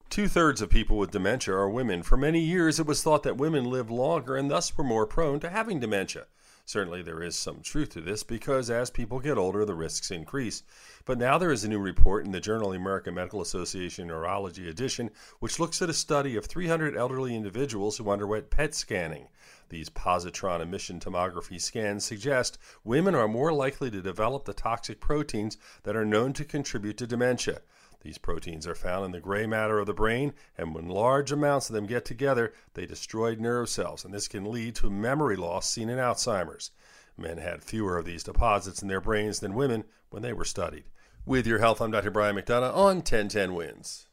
Two-thirds of people with dementia are women. For many years, it was thought that women lived longer and thus were more prone to having dementia. Certainly, there is some truth to this because as people get older, the risks increase. But now there is a new report in the journal American Medical Association Neurology edition, which looks at a study of 300 elderly individuals who underwent PET scanning. These positron emission tomography scans suggest women are more likely to develop the toxic proteins that are known to contribute to dementia. These proteins are found in the gray matter of the brain, and when large amounts of them get together, they destroy nerve cells, and this can lead to memory loss seen in Alzheimer's. Men had fewer of these deposits in their brains than women when they were studied. With your health, I'm Dr. Brian McDonough on 1010 Wins.